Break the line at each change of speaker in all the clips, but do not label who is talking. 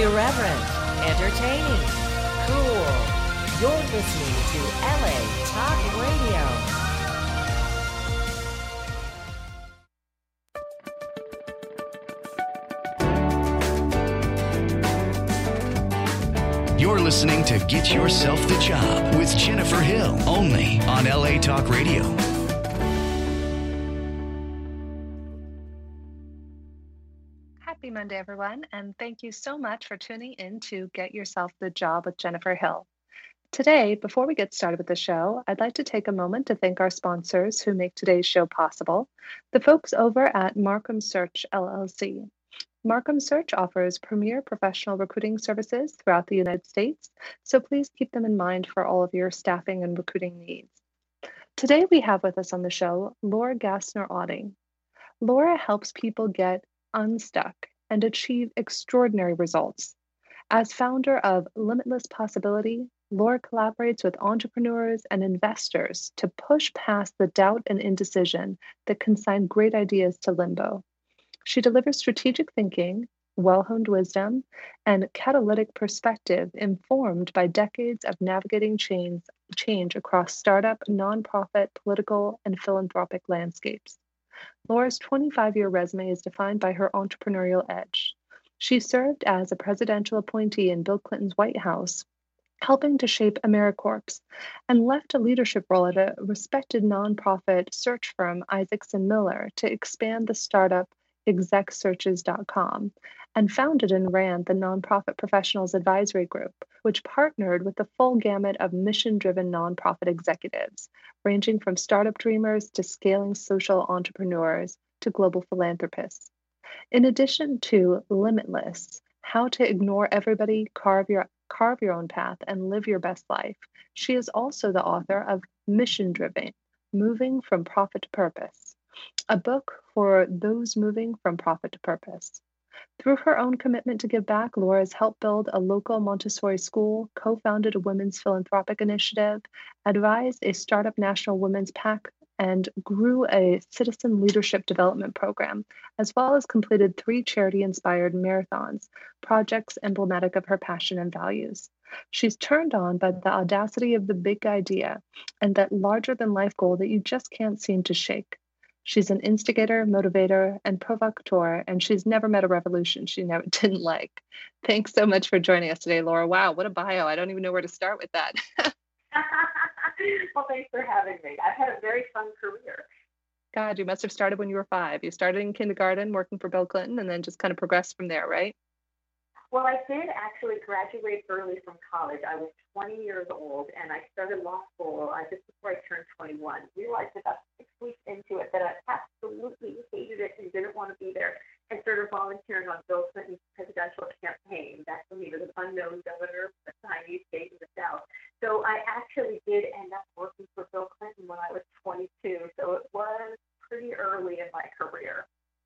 Irreverent, entertaining, cool. You're listening to LA Talk Radio.
You're listening to Get Yourself the Job with Jennifer Hill, only on LA Talk Radio.
Happy Monday, everyone, and thank you so much for tuning in to Get Yourself the Job with Jennifer Hill. Today, before we get started with the show, I'd like to take a moment to thank our sponsors who make today's show possible, the folks over at Markham Search LLC. Markham Search offers premier professional recruiting services throughout the United States, so please keep them in mind for all of your staffing and recruiting needs. Today, we have with us on the show Laura Gassner-Auding. Laura helps people get unstuck and achieve extraordinary results. As founder of Limitless Possibility, Laura collaborates with entrepreneurs and investors to push past the doubt and indecision that consign great ideas to limbo. She delivers strategic thinking, well-honed wisdom, and catalytic perspective informed by decades of navigating change across startup, nonprofit, political, and philanthropic landscapes. Laura's 25-year resume is defined by her entrepreneurial edge. She served as a presidential appointee in Bill Clinton's White House, helping to shape AmeriCorps, and left a leadership role at a respected nonprofit search firm, Isaacson Miller, to expand the startup execsearches.com, and founded and ran the Nonprofit Professionals Advisory Group, which partnered with the full gamut of mission-driven nonprofit executives, ranging from startup dreamers to scaling social entrepreneurs to global philanthropists. In addition to Limitless, How to Ignore Everybody, Carve Your Own Path, and Live Your Best Life, she is also the author of Mission Driven, Moving from Profit to Purpose, a book for those moving from profit to purpose. Through her own commitment to give back, Laura has helped build a local Montessori school, co-founded a women's philanthropic initiative, advised a startup national women's pack, and grew a citizen leadership development program, as well as completed 3 charity-inspired marathons, projects emblematic of her passion and values. She's turned on by the audacity of the big idea and that larger-than-life goal that you just can't seem to shake. She's an instigator, motivator, and provocateur, and she's never met a revolution she never didn't like. Thanks so much for joining us today, Laura. Wow, what a bio. I don't even know where to start with that.
Well, thanks for having me. I've had a very fun career.
God, you must have started when you were 5. You started in kindergarten working for Bill Clinton and then just kind of progressed from there, right?
Well, I did actually graduate early from college. I was 20 years old, and I started law school just before I turned 21. Realized about 6 weeks into it that I absolutely hated it and didn't want to be there, and started volunteering on Bill Clinton's presidential campaign. Back when he was an unknown governor of a tiny state in the South. So I actually did end up working for Bill Clinton when I was 22. So it was pretty early in my career.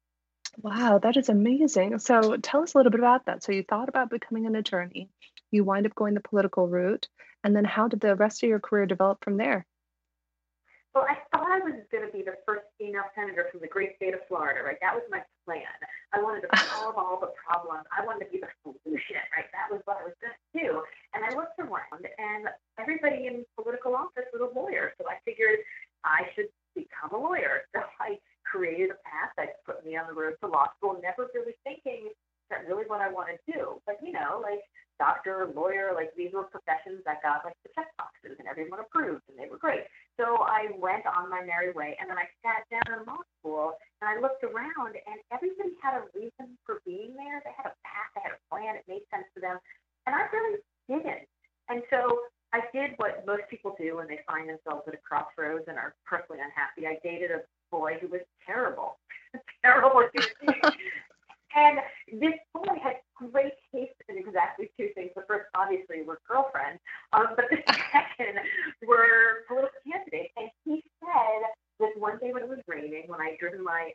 Wow, that is amazing. So tell us a little bit about that. So you thought about becoming an attorney, you wind up going the political route, and then how did the rest of your career develop from there?
Well, I thought I was going to be the first female senator from the great state of Florida, right? That was my plan. I wanted to solve all the problems. I wanted to be the solution, right? That was what I was going to do. And I looked around, and everybody in political office was a lawyer. So I figured I should become a lawyer. So I created a path that put me on the road to law school, never really thinking that really what I want to do. But, like doctor, lawyer, these were professions that got the check boxes and everyone approved and they were great. So I went on my merry way, and then I sat down in law school and I looked around, and everybody had a reason for being there. They had a path, they had a plan, it made sense to them. And I really didn't. And so I did what most people do when they find themselves at a crossroads and are personally unhappy. I dated a boy who was terrible, terrible human being. And this boy had great taste in exactly 2 things. The first, obviously, were girlfriends, but the second were political candidates. And he said that one day when it was raining, when I'd ridden my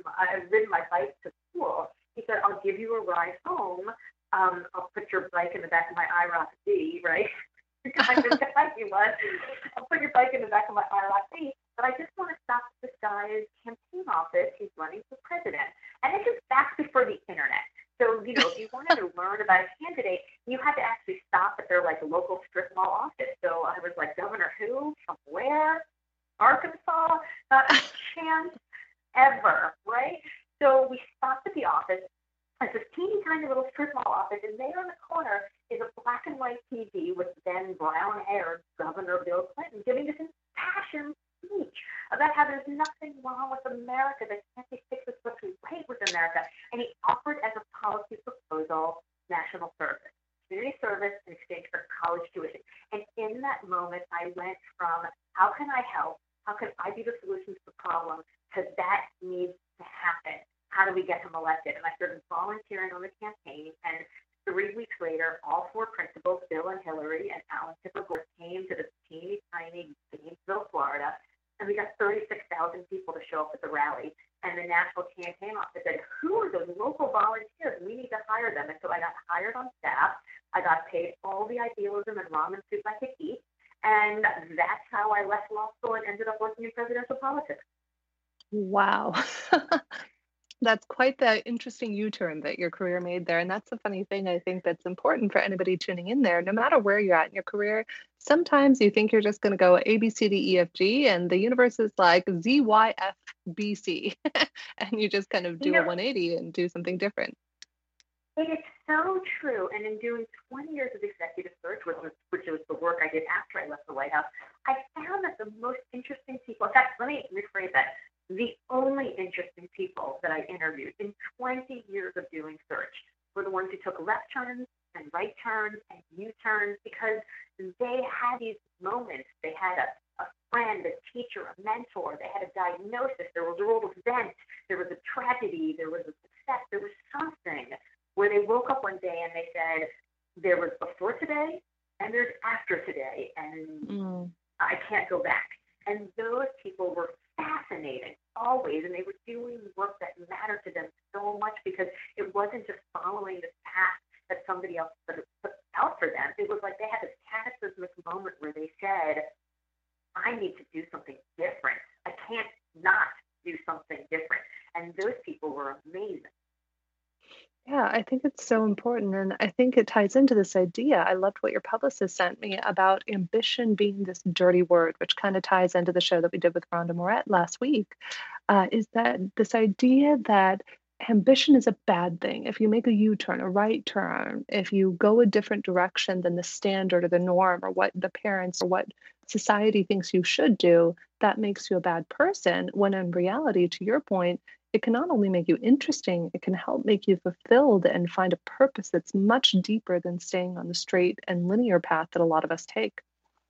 bike to school, he said, "I'll give you a ride home. I'll put your bike in the back of my IROC D," right? Kind of guy he was. "I'll put your bike in the back of my IROC D, but I just want to stop at this guy's campaign office. He's running for president." And this is back before the internet. So, if you wanted to learn about a candidate, you had to actually stop at their like local strip mall office. So I was like, Governor who? From where? Arkansas? Not a chance ever, right? So we stopped at the office. It's this teeny tiny little strip mall office, and there in the corner is a black and white TV with then brown-haired Governor Bill Clinton giving this impassioned speech about how there's nothing wrong with America, that can't be fixed with what we hate with America. And he offered as a policy proposal national service, community service in exchange for college tuition. And in that moment, I went from how can I help? How can I be the solution to the problem? To that needs to happen. How do we get him elected? And I started volunteering on the campaign. And 3 weeks later, all four principals, Bill and Hillary and Alan Tipper, came to this teeny tiny Gainesville, Florida. And we got 36,000 people to show up at the rally. And the national campaign office said, who are those local volunteers? We need to hire them. And so I got hired on staff. I got paid all the idealism and ramen soup I could eat. And that's how I left law school and ended up working in presidential politics.
Wow. That's quite the interesting U-turn that your career made there. And that's the funny thing I think that's important for anybody tuning in there. No matter where you're at in your career, sometimes you think you're just going to go A, B, C, D, E, F, G, and the universe is like Z, Y, F, B, C. And you just kind of do a 180 and do something different.
It is so true. And in doing 20 years of executive search, which was the work I did after I left the White House, I found that the most interesting people, in fact, let me rephrase that. The only interesting people that I interviewed in 20 years of doing search were the ones who took left turns and right turns and U-turns, because they had these moments. They had a friend, a teacher, a mentor. They had a diagnosis. There was a role of event. There was a tragedy. There was a success. There was something where they woke up one day and they said, there was before today and there's after today, and I can't go back. And those people were fascinating always, and they were doing work that mattered to them so much, because it wasn't just following this path that somebody else put out for them. It was like they had this cataclysmic moment where they said, I need to do something different. I can't not do something different. And those people were amazing.
Yeah, I think it's so important. And I think it ties into this idea. I loved what your publicist sent me about ambition being this dirty word, which kind of ties into the show that we did with Rhonda Moret last week, is that this idea that ambition is a bad thing. If you make a U-turn, a right turn, if you go a different direction than the standard or the norm or what the parents or what society thinks you should do, that makes you a bad person. When in reality, to your point, it can not only make you interesting, it can help make you fulfilled and find a purpose that's much deeper than staying on the straight and linear path that a lot of us take.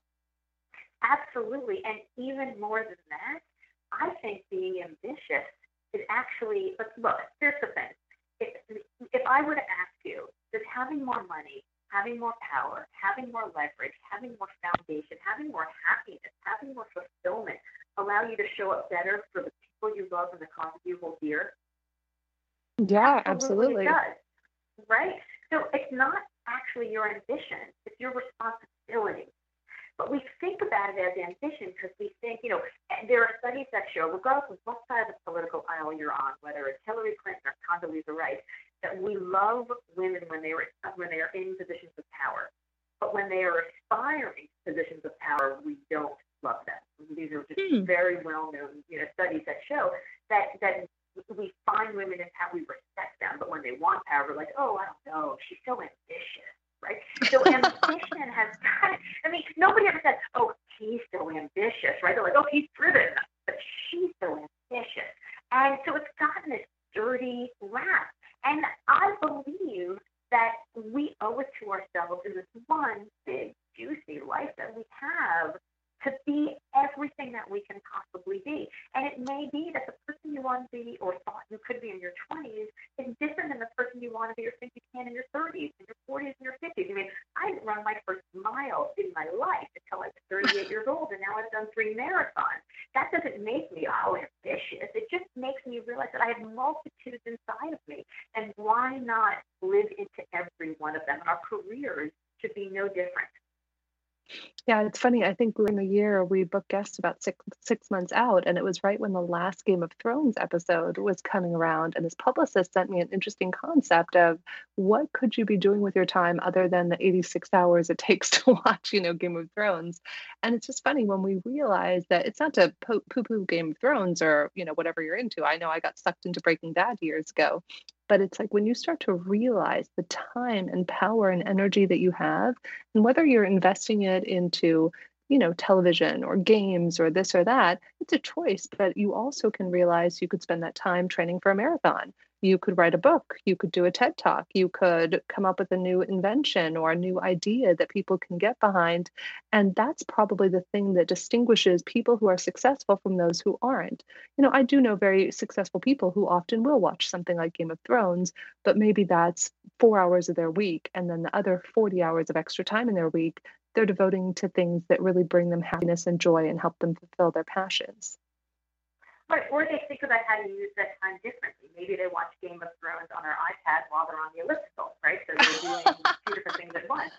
Absolutely. And even more than that, I think being ambitious is actually, look, here's the thing. If I were to ask you, does having more money, having more power, having more leverage, having more foundation, having more happiness, having more fulfillment allow you to show up better for the people you love and the causes you hold dear?
Yeah, absolutely.
It does, right? So it's not actually your ambition, it's your responsibility. But we think about it as ambition because we think, there are studies that show, regardless of what side of the political aisle you're on, whether it's Hillary Clinton or Condoleezza Rice, that we love women when they are in positions of power. But when they are aspiring positions of power, we don't love them. These are just very well-known studies that show that we find women in power, we respect them, but when they want power, we're like, oh, I don't know, she's so ambitious. Right? So ambition has nobody ever says, oh, he's so ambitious, right? They're like, oh, he's driven, but she's so ambitious. And so it's gotten this dirty rap. And I believe that we owe it to ourselves in this one big, juicy life that we have to be everything that we can possibly be. And it may be that the person you want to be or thought you could be in your 20s is different than the person you want to be or think you can in your 30s, in your 40s, and your 50s. I mean, I didn't run my first mile in my life until I was 38 years old, and now I've done 3 marathons. That doesn't make me, ambitious. It just makes me realize that I have multitudes inside of me. And why not live into every one of them? And our careers should be no different.
Yeah, it's funny. I think in the year we booked guests about six months out, and it was right when the last Game of Thrones episode was coming around. And this publicist sent me an interesting concept of what could you be doing with your time other than the 86 hours it takes to watch, Game of Thrones. And it's just funny when we realize that it's not to poo-poo Game of Thrones or whatever you're into. I know I got sucked into Breaking Bad years ago. But it's like when you start to realize the time and power and energy that you have, and whether you're investing it into, television or games or this or that, it's a choice. But you also can realize you could spend that time training for a marathon. You could write a book. You could do a TED talk. You could come up with a new invention or a new idea that people can get behind. And that's probably the thing that distinguishes people who are successful from those who aren't. I do know very successful people who often will watch something like Game of Thrones, but maybe that's 4 hours of their week. And then the other 40 hours of extra time in their week, they're devoting to things that really bring them happiness and joy and help them fulfill their passions.
Right, or they think about how to use that time differently. Maybe they watch Game of Thrones on their iPad while they're on the elliptical, right? So they're doing two different things at once.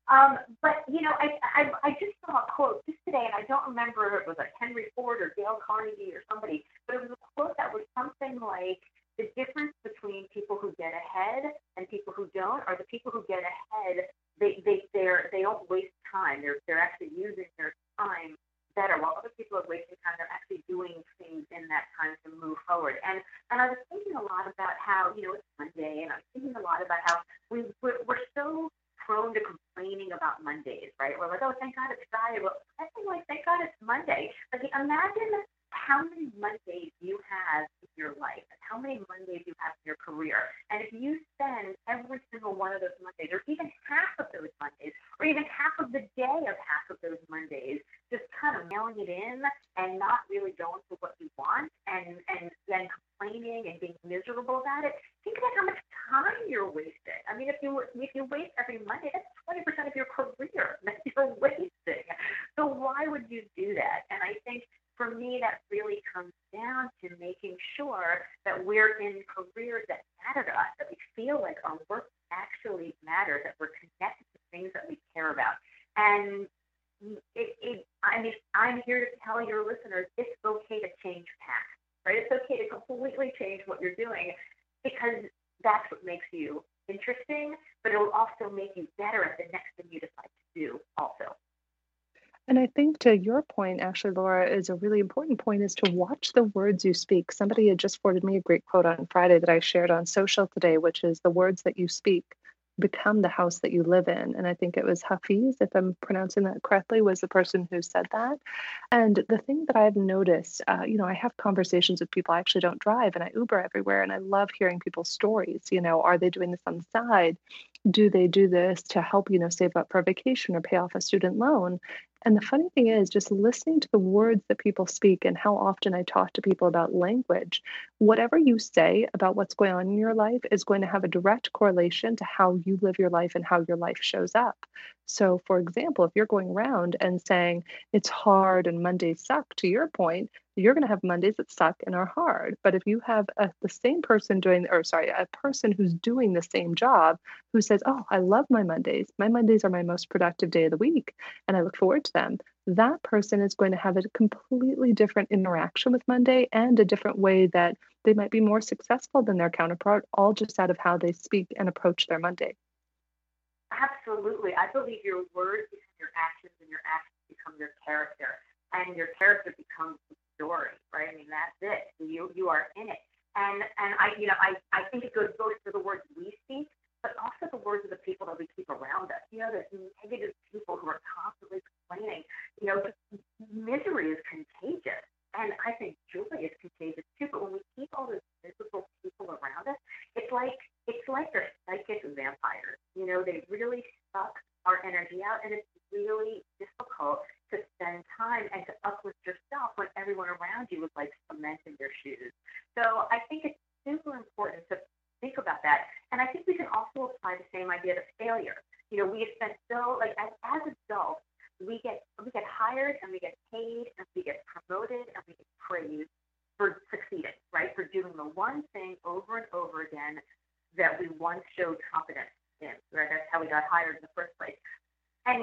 But I just saw a quote just today, and I don't remember if it was like Henry Ford or Dale Carnegie or somebody, but it was a quote that was something like the difference between people who get ahead and people who don't, are the people who get ahead. They don't waste time. They're actually using their time better, while other people are wasting time. They're actually doing things in that time to move forward. And I was thinking a lot about how it's Monday, and I was thinking a lot about how we're so prone to complaining about Mondays, right? We're like, oh, thank God it's Friday. Well, I think like, thank God it's Monday. Like, imagine how many Mondays you have in your life and how many Mondays you have in your career. And if you spend every single one of those Mondays, or even half of those Mondays, or even half of the day of half of those Mondays, just kind of mailing it in and not really going for what you want, and then complaining and being miserable about it, think about how much time you're wasting. I mean, if you waste every Monday, that's 20% of your career that you're wasting. So why would you do that? And I think for me, that really comes down to making sure that we're in careers that matter to us, that we feel like our work actually matters, that we're connected to things that we care about. And I'm here to tell your listeners it's okay to change paths, right? It's okay to completely change what you're doing, because that's what makes you interesting, but it will also make you better at the next thing you decide to do also.
And I think to your point, actually, Laura, is a really important point is to watch the words you speak. Somebody had just forwarded me a great quote on Friday that I shared on social today, which is the words that you speak become the house that you live in. And I think it was Hafiz, if I'm pronouncing that correctly, was the person who said that. And the thing that I've noticed, I have conversations with people. I actually don't drive and I Uber everywhere. And I love hearing people's stories. Are they doing this on the side? Do they do this to help, save up for a vacation or pay off a student loan? And the funny thing is, just listening to the words that people speak and how often I talk to people about language, whatever you say about what's going on in your life is going to have a direct correlation to how you live your life and how your life shows up. So, for example, if you're going around and saying it's hard and Mondays suck, to your point, you're going to have Mondays that suck and are hard. But if you have the same person a person who's doing the same job who says, oh, I love my Mondays. My Mondays are my most productive day of the week, and I look forward to them. That person is going to have a completely different interaction with Monday and a different way that they might be more successful than their counterpart, all just out of how they speak and approach their Monday.
Absolutely. I believe your words become your actions, and your actions become your character, and your character becomes the story, right? I mean, that's it. You are in it. And I think it goes both for the words we speak, but also the words of the people that we keep around us. There's negative people who are constantly complaining. Misery is contagious, and I think joy is contagious too. But when we keep all those miserable people around us, it's like they're psychic vampires. They really suck our energy out, and it's really difficult to spend time and to uplift yourself when everyone around you is like cement in your shoes. So I think it's super important to think about that. And I think we can also apply the same idea to failure. We have spent as adults, we get hired and we get paid and we get promoted and we get praised for succeeding, right? For doing the one thing over and over again that we once showed confidence in, right? That's how we got hired in the first place. And so we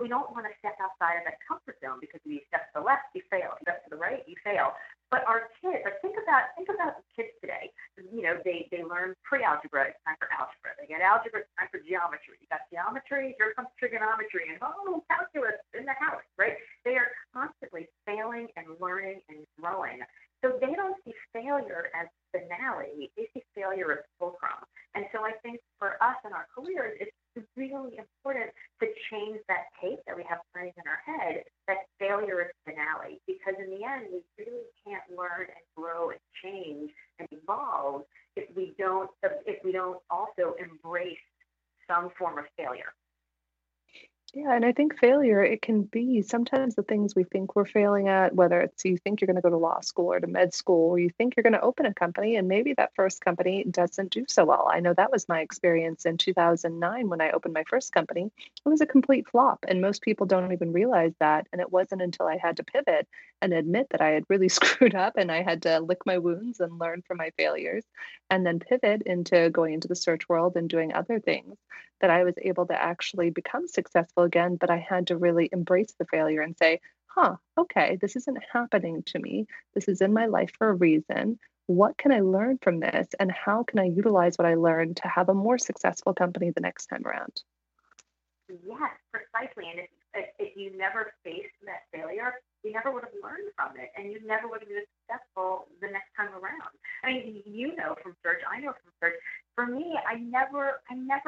we don't want to step outside of that comfort zone because if you step to the left, you fail. If you step to the right, you fail. But our kids, like think about kids today. You know, they learn pre-algebra, it's time for algebra. They get algebra, it's time for geometry. You got geometry, here comes trigonometry, and calculus in the house, right? They are constantly failing and learning and growing. So they don't see failure as finale, they see failure as fulcrum. And so I think for us in our careers, it's really important to change that tape that we have playing in our head, that failure is finale, because in the end, we really can't learn and grow and change and evolve if we don't also embrace some form of failure.
Yeah, and I think failure, it can be sometimes the things we think we're failing at, whether it's you think you're going to go to law school or to med school, or you think you're going to open a company and maybe that first company doesn't do so well. I know that was my experience in 2009 when I opened my first company. It was a complete flop, and most people don't even realize that. And it wasn't until I had to pivot and admit that I had really screwed up and I had to lick my wounds and learn from my failures and then pivot into going into the search world and doing other things that I was able to actually become successful again. But I had to really embrace the failure and say, okay, this isn't happening to me. This is in my life for a reason. What can I learn from this? And how can I utilize what I learned to have a more successful company the next time around?
Yes, precisely. And if you never faced that failure, you never would have learned from it, and you never would have been successful the next time around. I mean, you know from search, I know from search. For me, I never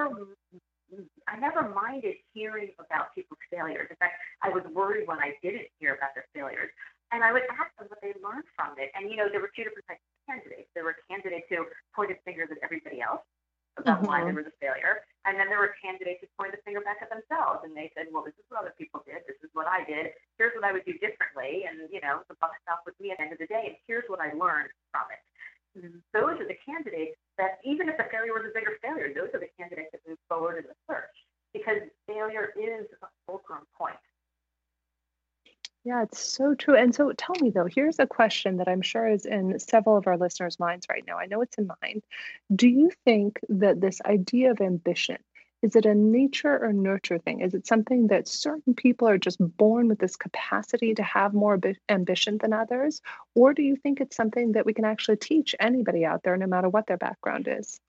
minded hearing about people's failures. In fact, I was worried when I didn't hear about their failures. And I would ask them what they learned from it. And, you know, there were two different types of candidates. There were candidates who pointed fingers at everybody else about why there was a failure. And then there were candidates who pointed the finger back at themselves. And they said, well, this is what other people did. This is what I did. Here's what I would do differently. And, you know, the buck stopped with me at the end of the day. And here's what I learned from it. Those are the candidates that, even if the failure was a bigger failure, those are the candidates that move forward in the search, because failure is a fulcrum point.
Yeah, it's so true. And so tell me though, here's a question that I'm sure is in several of our listeners' minds right now. I know it's in mine. Do you think that this idea of ambition, is it a nature or nurture thing? Is it something that certain people are just born with this capacity to have more ambition than others? Or do you think it's something that we can actually teach anybody out there, no matter what their background is?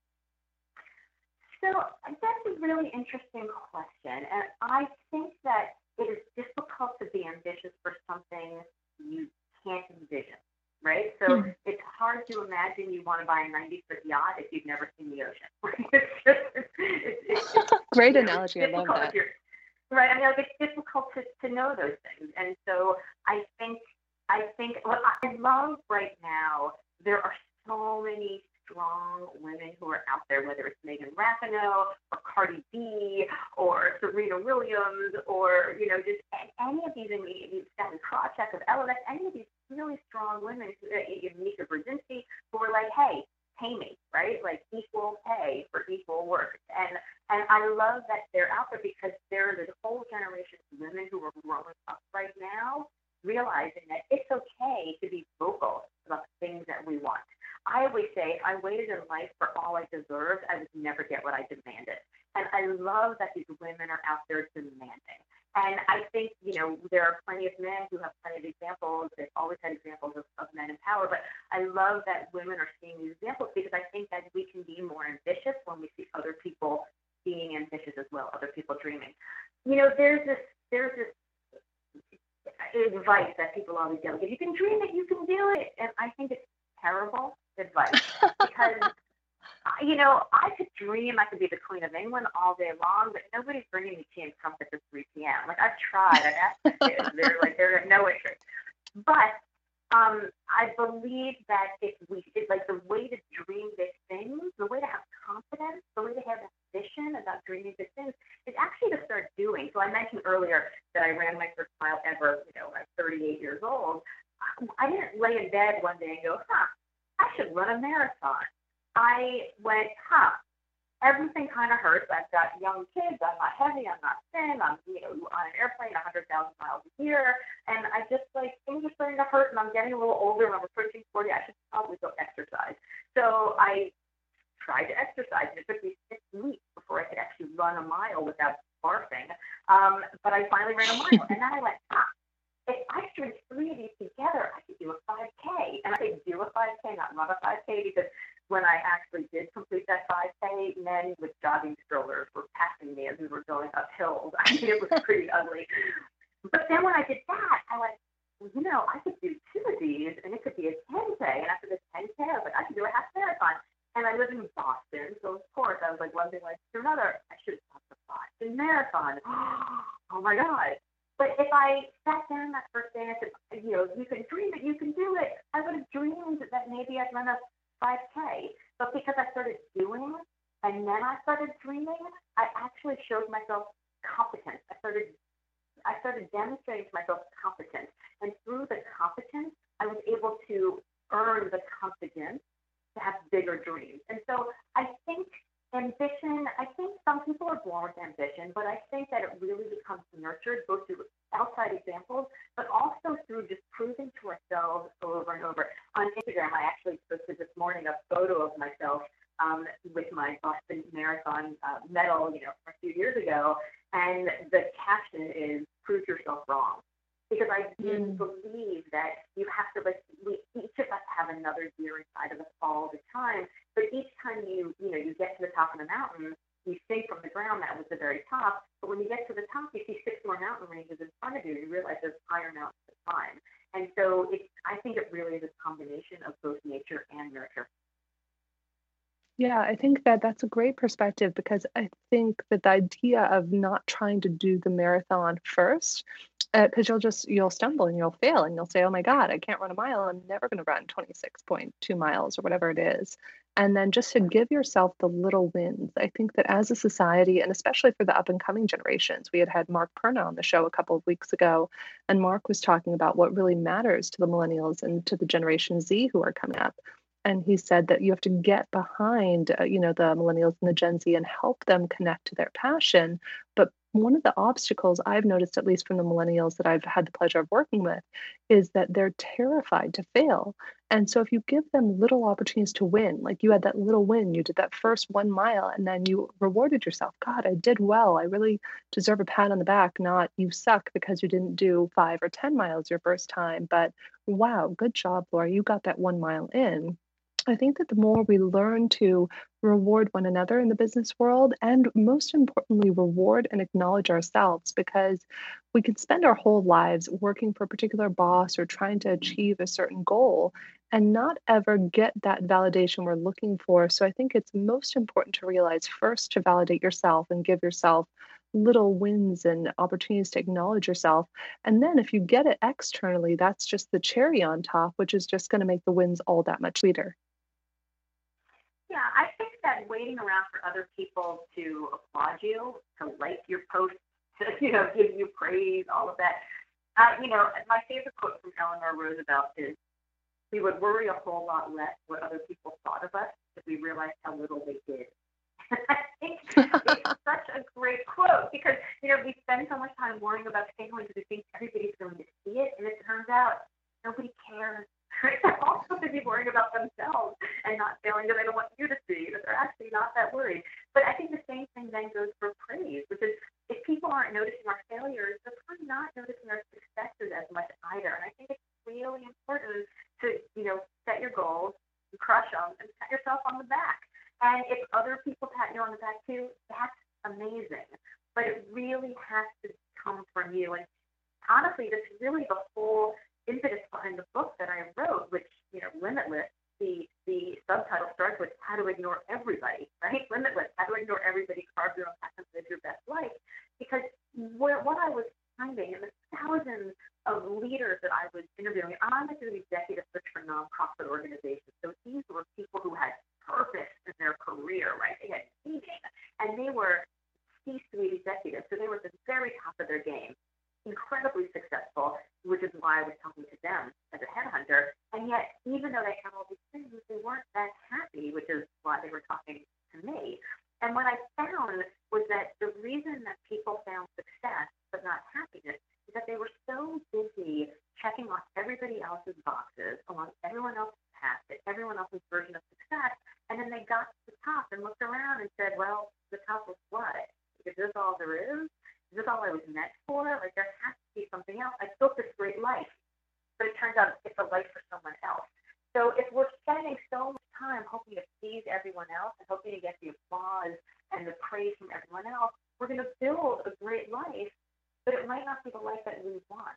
So that's a really interesting question. And I think that it is difficult to be ambitious for something you can't envision, right? So it's hard to imagine you want to buy a 90-foot yacht if you've never seen the ocean. It's
Great analogy. I love that.
Right. I mean, like, it's difficult to know those things. And so I think what I love right now, there are so many strong women who are out there, whether it's Megan Rapinoe or Cardi B or Serena Williams or, you know, just any of these, Sally Krawcheck of Elenex, any of these really strong women, Mika Brzezinski, who are like, hey, pay me, right? Like equal pay for equal work. And I love that they're out there because there is a whole generation of women who are growing up right now realizing that it's okay to be vocal about the things that we want. I always say, if I waited in life for all I deserved, I would never get what I demanded. And I love that these women are out there demanding. And I think, you know, there are plenty of men who have plenty of examples. They've always had examples of men in power. But I love that women are seeing these examples because I think that we can be more ambitious when we see other people being ambitious as well, other people dreaming. You know, there's this advice that people always give. If you can dream it, you can do it. And I think it's terrible advice because, you know, I could dream I could be the Queen of England all day long, but nobody's bringing me tea and crumpets at 3 p.m. Like, I've tried. I've asked my kids. They're no interest. But I believe that the way to dream big things, the way to have confidence, the way to have ambition about dreaming big things is actually to start doing. So I mentioned earlier that I ran my first mile ever, you know, at 38 years old. I didn't lay in bed one day and go, I should run a marathon. I went, everything kind of hurts. I've got young kids. I'm not heavy. I'm not thin. I'm, you know, on an airplane 100,000 miles a year. And I just, like, things are starting to hurt, and I'm getting a little older, and I'm approaching 40. I should probably go exercise. So I tried to exercise, and it took me 6 weeks before I could actually run a mile without barfing. But I finally ran a mile, and then I went, if I string 3 of these together, I could do a 5K. And I could do a 5K, not run a 5K, because when I actually did complete that 5K, men with jogging strollers were passing me as we were going up hills. I mean, it was pretty ugly. But then when I did that, I went, well, I could do 2 of these, and it could be a 10K. And after the 10K, I was like, I could do a half marathon. And I live in Boston, so of course I was like, one thing led to another. I should have done the Boston Marathon. Oh my God. But if I sat down that first day and I said, you can dream it, you can do it, I would have dreamed that maybe I'd run a 5K. But because I started doing and then I started dreaming, I actually showed myself competence. I started demonstrating to myself competence. And through the competence, I was able to earn the confidence to have bigger dreams. And so I think ambition, I think some people are born with ambition, but I think that it really becomes nurtured both through outside examples, but also through just proving to ourselves over and over. On Instagram, I actually posted this morning a photo of myself with my Boston Marathon medal, from a few years ago, and the caption is, "Prove yourself wrong." Because I do believe that you have to, each of us have another year inside of us all the time. But each time you get to the top of the mountain, you think from the ground that was the very top. But when you get to the top, you see 6 more mountain ranges in front of you. You realize there's higher mountains to climb. And so I think it really is a combination of both nature and nurture.
Yeah, I think that that's a great perspective because I think that the idea of not trying to do the marathon first, because you'll stumble and you'll fail and you'll say, oh my God, I can't run a mile. I'm never going to run 26.2 miles or whatever it is. And then just to give yourself the little wins. I think that as a society, and especially for the up and coming generations, we had Mark Perna on the show a couple of weeks ago, and Mark was talking about what really matters to the millennials and to the Generation Z who are coming up. And he said that you have to get behind, the millennials and the Gen Z and help them connect to their passion. But one of the obstacles I've noticed, at least from the millennials that I've had the pleasure of working with, is that they're terrified to fail. And so if you give them little opportunities to win, like you had that little win, you did that first 1 mile, and then you rewarded yourself. God, I did well. I really deserve a pat on the back, not you suck because you didn't do 5 or 10 miles your first time. But wow, good job, Laura. You got that 1 mile in. I think that the more we learn to reward one another in the business world, and most importantly, reward and acknowledge ourselves, because we can spend our whole lives working for a particular boss or trying to achieve a certain goal and not ever get that validation we're looking for. So I think it's most important to realize first to validate yourself and give yourself little wins and opportunities to acknowledge yourself. And then if you get it externally, that's just the cherry on top, which is just going to make the wins all that much sweeter.
Yeah, I think that waiting around for other people to applaud you, to like your posts, to give you praise, all of that. My favorite quote from Eleanor Roosevelt is, "We would worry a whole lot less what other people thought of us if we realized how little they did." I think it's such a great quote because we spend so much time worrying about failing because we think everybody's going to see it, and it turns out nobody cares. They're also busy worrying about themselves and not failing because they don't want you to see that they're actually not that worried. But I think the same thing then goes for praise, which is if people aren't noticing our failures, they're probably not noticing our successes as much either. And I think it's really important to, set your goals, crush them, and pat yourself on the back. And if other people pat you on the back too, that's amazing. But it really has to come from you. And honestly, that's really the whole impetus behind the book that I wrote, which, Limitless, the subtitle starts with How to Ignore Everybody, right? Limitless, How to Ignore Everybody, Carve Your Own Path and Live Your Best Life. Because what I was finding in the thousands of leaders that I was interviewing, I'm an executive search for nonprofit organizations. So these were people who had purpose in their career, right? They had meaning, and they were C-suite executives. So they were at the very top of their game. Incredibly successful, which is why I was talking to them as a headhunter. And yet, even though they had all these things, they weren't that happy, which is why they were talking to me. And what I found was that the reason that people found success but not happiness is that they were so busy checking off everybody else's boxes along everyone else's path, everyone else's version of success. And then they got to the top and looked around and said, well, the top was what? Is this all there is? like there has to be something else. I built this great life, but it turns out it's a life for someone else. So if we're spending so much time hoping to please everyone else and hoping to get the applause and the praise from everyone else, we're going to build a great life, but it might not be the life that we want.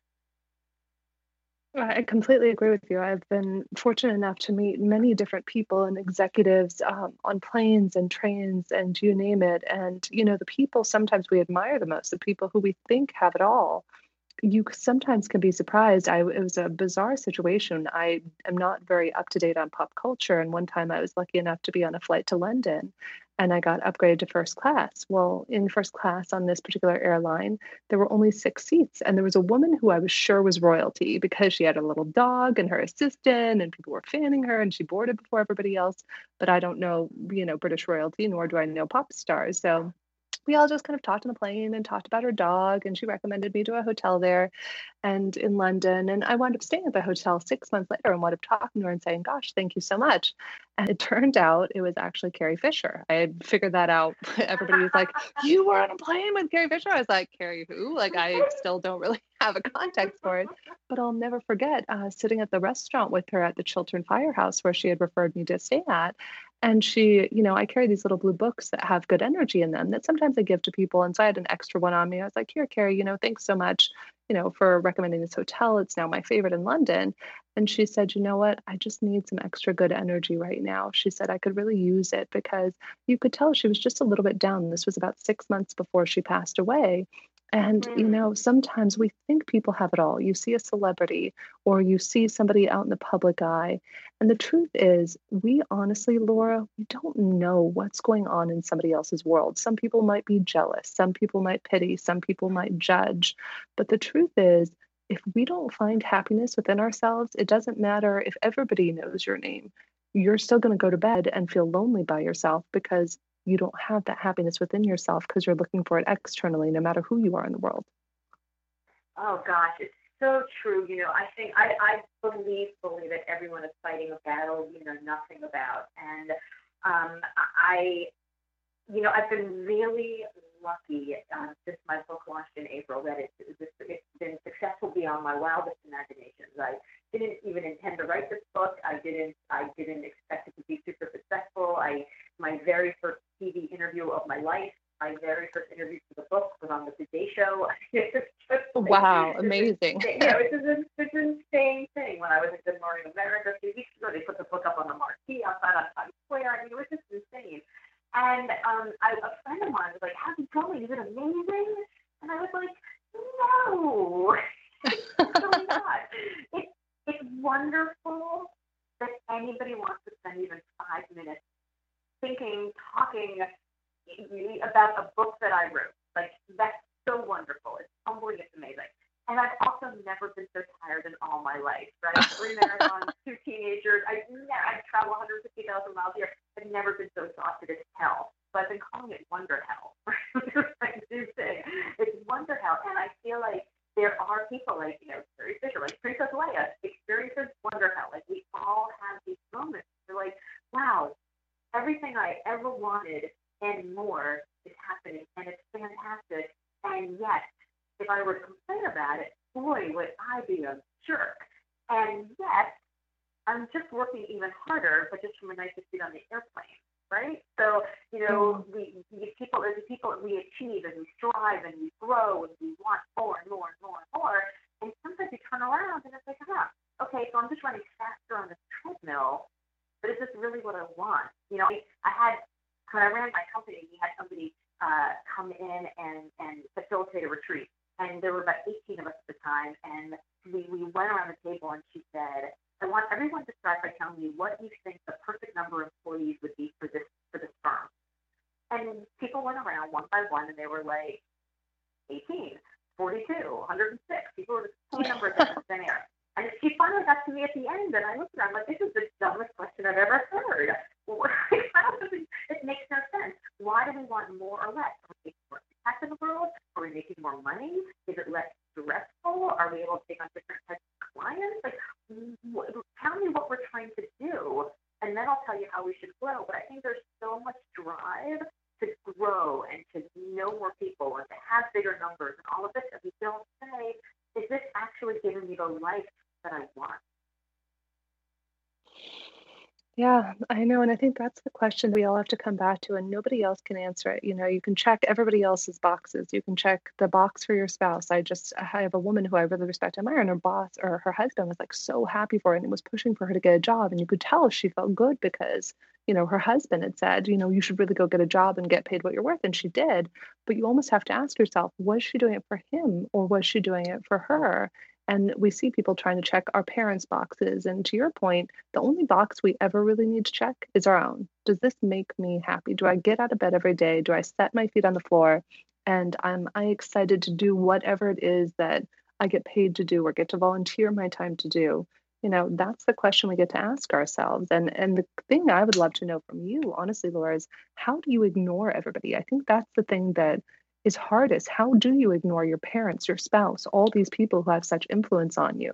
I completely agree with you. I've been fortunate enough to meet many different people and executives on planes and trains and you name it. And, the people sometimes we admire the most, the people who we think have it all, you sometimes can be surprised. It was a bizarre situation. I am not very up to date on pop culture. And one time I was lucky enough to be on a flight to London and I got upgraded to first class. Well, in first class on this particular airline, there were only 6 seats. And there was a woman who I was sure was royalty because she had a little dog and her assistant and people were fanning her and she boarded before everybody else. But I don't know, British royalty, nor do I know pop stars. So we all just kind of talked on the plane and talked about her dog, and she recommended me to a hotel there and in London. And I wound up staying at the hotel 6 months later and wound up talking to her and saying, gosh, thank you so much. And it turned out it was actually Carrie Fisher. I had figured that out. Everybody was like, you were on a plane with Carrie Fisher? I was like, Carrie who? Like, I still don't really have a context for it. But I'll never forget sitting at the restaurant with her at the Chiltern Firehouse where she had referred me to stay at. And she, I carry these little blue books that have good energy in them that sometimes I give to people. And so I had an extra one on me. I was like, here, Carrie, thanks so much, for recommending this hotel. It's now my favorite in London. And she said, you know what? I just need some extra good energy right now. She said I could really use it because you could tell she was just a little bit down. This was about 6 months before she passed away. And, sometimes we think people have it all. You see a celebrity or you see somebody out in the public eye. And the truth is, we honestly, Laura, we don't know what's going on in somebody else's world. Some people might be jealous. Some people might pity. Some people might judge. But the truth is, if we don't find happiness within ourselves, it doesn't matter if everybody knows your name. You're still going to go to bed and feel lonely by yourself because you don't have that happiness within yourself because you're looking for it externally, no matter who you are in the world.
Oh gosh, it's so true. I think I believe fully that everyone is fighting a battle we know nothing about. And I've been really lucky since my book launched in April that it's been successful beyond my wildest imaginations. I didn't even intend to write this book. I didn't expect it to be super successful. My very first TV interview of my life, my very first interview for the book was on the Today Show.
Wow, amazing.
It's this insane thing. When I was at Good Morning America 2 weeks ago, they put the book up on the marquee outside on Times Square. It was just insane. And a friend of mine was like, how's it going? Is it amazing? And I was like, no, it's really not. It's wonderful that anybody wants to spend even 5 minutes talking about a book that I wrote. Like, that's so wonderful. It's humbling. It's amazing. And I've also never been so tired in all my life, right? 3 marathons, 2 teenagers. I travel 150,000 miles a year. I've never been so exhausted as hell. So I've been calling it Wonder Hell. It's Wonder Hell. And I feel like there are people like, Carrie Fisher, like Princess Leia, experiences Wonder Hell. Like, we all have these moments. They're like, wow, everything I ever wanted and more is happening, and it's fantastic. And yet, if I were to complain about it, boy, would I be a jerk. And yet, I'm just working even harder, but just from a nicer seat on the airplane, right? So, we achieve and we strive and we grow and we want more and more and more and more. And sometimes you turn around and it's like, okay, so I'm just running faster on this treadmill, but is this really what I want? When I ran my company, we had somebody come in and facilitate a retreat. And there were about 18 of us at the time. And we went around the table and she said, I want everyone to start by telling me what you think the perfect number of employees would be for this firm. And people went around one by one and they were like 18, 42, 106. People were just pulling numbers out of thin air. And she finally got to me at the end, and I looked at her, I'm like, this is the dumbest question I've ever heard. It makes no sense. Why do we want more or less? Are we making more impact in the world? Are we making more money? Is it less stressful? Are we able to take on different types of clients? Like, tell me what we're trying to do, and then I'll tell you how we should grow. But I think there's so much drive to grow and to know more people and to have bigger numbers and all of this that we don't spend say, is this actually giving me the life that I want?
Yeah, I know. And I think that's the question that we all have to come back to, and nobody else can answer it. You can check everybody else's boxes. You can check the box for your spouse. I have a woman who I really respect and admire, and her boss or her husband was like so happy for it and was pushing for her to get a job. And you could tell she felt good because, her husband had said, you should really go get a job and get paid what you're worth. And she did. But you almost have to ask yourself, was she doing it for him or was she doing it for her? And we see people trying to check our parents' boxes. And to your point, the only box we ever really need to check is our own. Does this make me happy? Do I get out of bed every day? Do I set my feet on the floor? And am I excited to do whatever it is that I get paid to do or get to volunteer my time to do? That's the question we get to ask ourselves. And the thing I would love to know from you, honestly, Laura, is how do you ignore everybody? I think that's the thing that is hardest. How do you ignore your parents, your spouse, all these people who have such influence on you?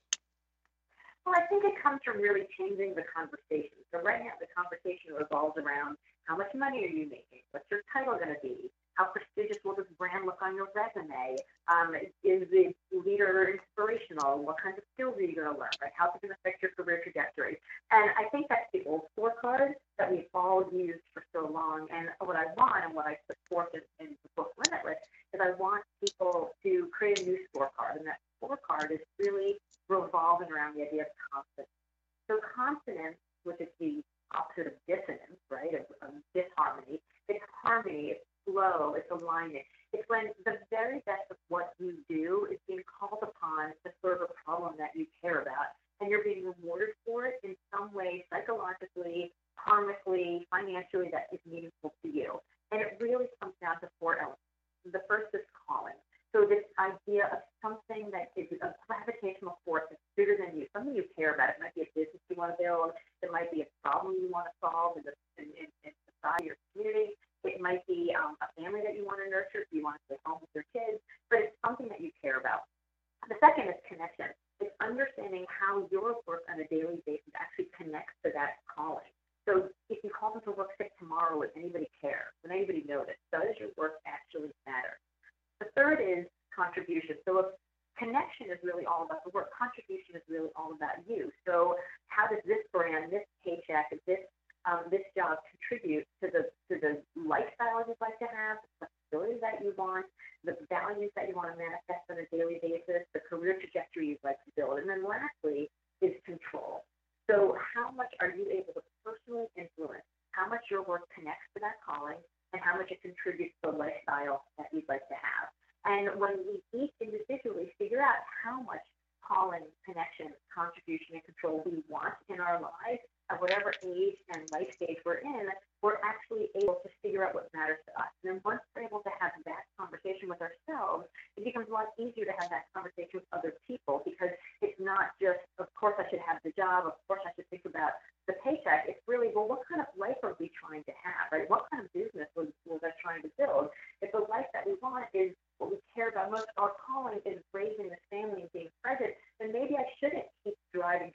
Well, I think it comes from really changing the conversation. So right now, the conversation revolves around how much money are you making? What's your title going to be? How prestigious will this brand look on your resume? Is the leader inspirational? What kinds of skills are you going to learn? Right? How's it going to affect your career trajectory? And I think that's the old scorecard that we've all used for so long. And what I want and what I put forth in the book Limitless is I want people to create a new scorecard. And that scorecard is really revolving around the idea of confidence. So confidence, which is the opposite of dissonance, right, of disharmony, it's harmony, it's flow, it's alignment. It's when the very best of what you do is being called upon to serve a problem that you care about, and you're being rewarded for it in some way, psychologically, karmically, financially, that is meaningful to you. And it really comes down to 4 elements. The first is calling. So this idea of something that is a gravitational force that's bigger than you, something you care about. It might be a business you want to build. It might be a problem you want to solve in society or community. It might be a family that you want to nurture. If you want to stay home with your kids, but it's something that you care about. The second is connection. It's understanding how your work on a daily basis actually connects to that calling. So if you call them to work sick tomorrow, would anybody care? Would anybody notice? Does your work actually matter? The third is contribution. So if connection is really all about the work, contribution is really all about you. So how does this brand, this paycheck, this job contribute to the lifestyle you'd like to have, the flexibility that you want, the values that you want to manifest on a daily basis, the career trajectory you'd like to build. And then lastly is control. So how much are you able to personally influence how much your work connects to that calling and how much it contributes to the lifestyle that you'd like to have? And when we each individually figure out how much calling, connection, contribution, and control we want in our lives, at whatever age and life stage we're in, we're actually able to figure out what matters to us. And then once we're able to have that conversation with ourselves, it becomes a lot easier to have that conversation with other people because it's not just, of course I should have the job, of course I should think about the paycheck. It's really, well, what kind of life are we trying to have, right? What kind of business was I trying to build? If the life that we want is what we care about most, our calling is raising the family and being present, then maybe I shouldn't keep driving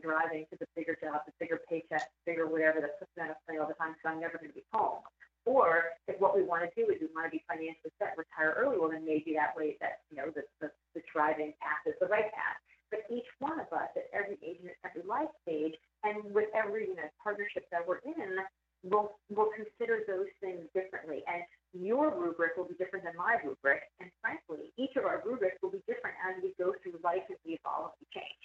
to the bigger job, the bigger paycheck, bigger whatever that puts me on a plane all the time because I'm never going to be home. Or if what we want to do is we want to be financially set, retire early, well, then maybe that way that, the driving path is the right path. But each one of us at every age and every life stage and with every partnership that we're in, we'll consider those things differently. And your rubric will be different than my rubric. And frankly, each of our rubrics will be different as we go through life as we evolve and we change.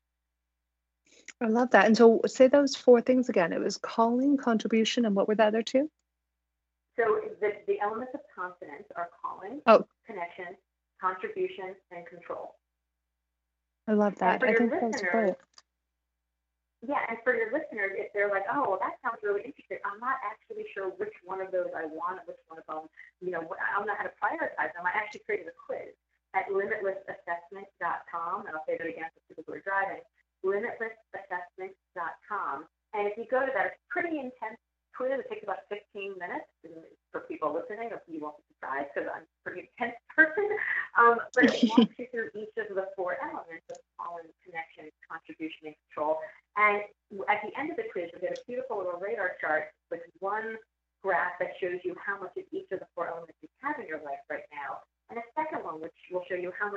I love that. And so say those 4 things again. It was calling, contribution, and what were the other 2?
So the elements of confidence are calling, connection, contribution, and control.
I love that. I think that's great.
Yeah, and for your listeners, if they're like, oh, well, that sounds really interesting, I'm not actually sure which one of those I want, which one of them, I don't know how to prioritize them. I actually created a quiz at limitlessassessment.com, and I'll say that again for people who are driving, limitlessassessment.com. And if you go to that, it's pretty intense quiz. It takes about 15 minutes. And for people listening, if you won't be surprised because I'm a pretty intense person, but it walks you through each of the 4 elements of calling, connection, contribution, and control. And at the end of the quiz, you get a beautiful little radar chart with one graph that shows you how much of each of the 4 elements you have in your life right now, and a second one which will show you how much of each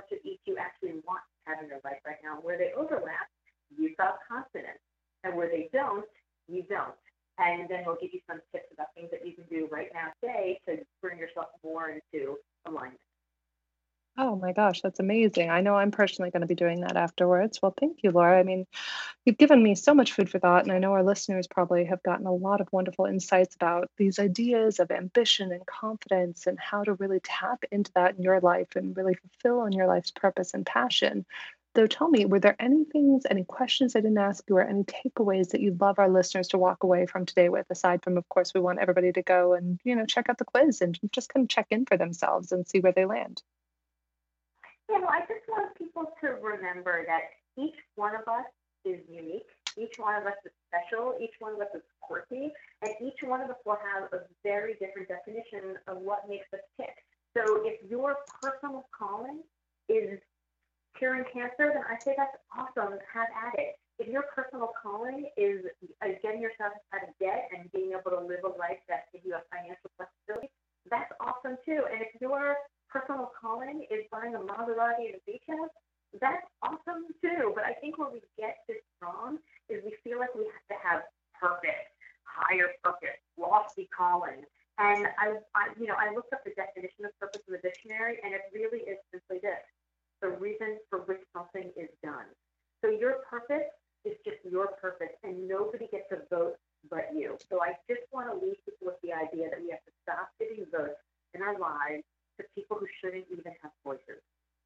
you actually want to have in your life right now. Where they overlap, you've got confidence. And where they don't, you don't. And then we'll give you some tips about things that you can do right now today to bring yourself more into alignment.
Oh my gosh, that's amazing. I know I'm personally going to be doing that afterwards. Well, thank you, Laura. I mean, you've given me so much food for thought, and I know our listeners probably have gotten a lot of wonderful insights about these ideas of ambition and confidence and how to really tap into that in your life and really fulfill on your life's purpose and passion. Though tell me, were there any things, any questions I didn't ask you, or any takeaways that you'd love our listeners to walk away from today with, aside from, of course, we want everybody to go and, check out the quiz and just kind of check in for themselves and see where they land?
Yeah, well, I just want people to remember that each one of us is unique. Each one of us is special. Each one of us is quirky. And each one of us will have a very different definition of what makes us tick. So if your personal calling is curing cancer, then I say that's awesome. Have at it. If your personal calling is getting yourself out of debt and being able to live a life that gives you a financial flexibility, that's awesome too. And if your personal calling is buying a Maserati and a beach house, that's awesome too. But I think where we get this wrong is we feel like we have to have purpose, higher purpose, lofty calling. And I looked up the definition of purpose in the dictionary, and it really is simply this: the reason for which something is done. So your purpose is just your purpose, and nobody gets a vote but you. So I just want to leave people with the idea that we have to stop giving votes in our lives to people who shouldn't even have voices.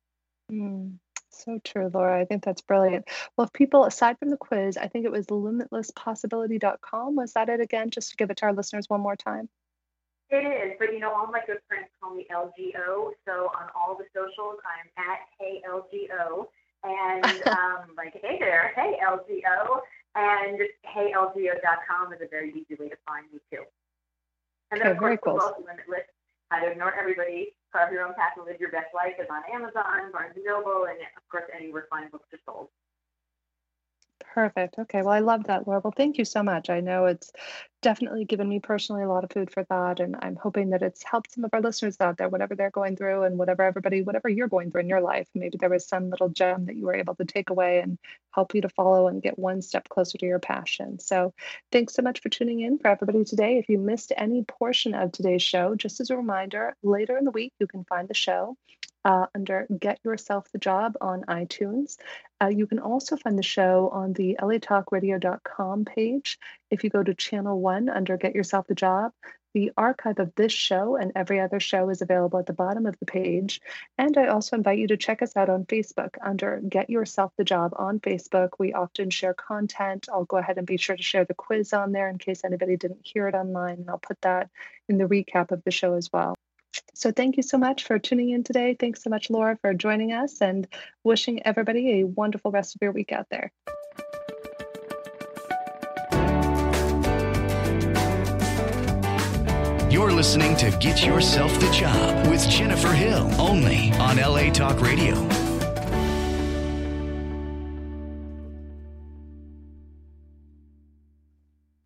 So true, Laura. I think that's brilliant. Well, if people, aside from the quiz, I think it was limitlesspossibility.com. Was that it again? Just to give it to our listeners one more time.
It is, but all my good friends call me LGO. So on all the socials, I'm at Hey LGO, and like, hey there, hey LGO, and heylgo.com is a very easy way to find me too. And then of course, we're both Limitless. How to Ignore Everybody, Carve Your Own Path and Live Your Best Life is on Amazon, Barnes & Noble, and of course anywhere fine books are sold.
Perfect. Okay. Well, I love that, Laura. Well, thank you so much. I know it's definitely given me personally a lot of food for thought, and I'm hoping that it's helped some of our listeners out there, whatever they're going through and whatever you're going through in your life. Maybe there was some little gem that you were able to take away and help you to follow and get one step closer to your passion. So thanks so much for tuning in for everybody today. If you missed any portion of today's show, just as a reminder, later in the week, you can find the show under Get Yourself the Job on iTunes. You can also find the show on the latalkradio.com page. If you go to channel 1 under Get Yourself the Job, the archive of this show and every other show is available at the bottom of the page. And I also invite you to check us out on Facebook under Get Yourself the Job on Facebook. We often share content. I'll go ahead and be sure to share the quiz on there in case anybody didn't hear it online. And I'll put that in the recap of the show as well. So thank you so much for tuning in today. Thanks so much, Laura, for joining us, and wishing everybody a wonderful rest of your week out there.
You're listening to Get Yourself the Job with Jennifer Hill, only on LA Talk Radio.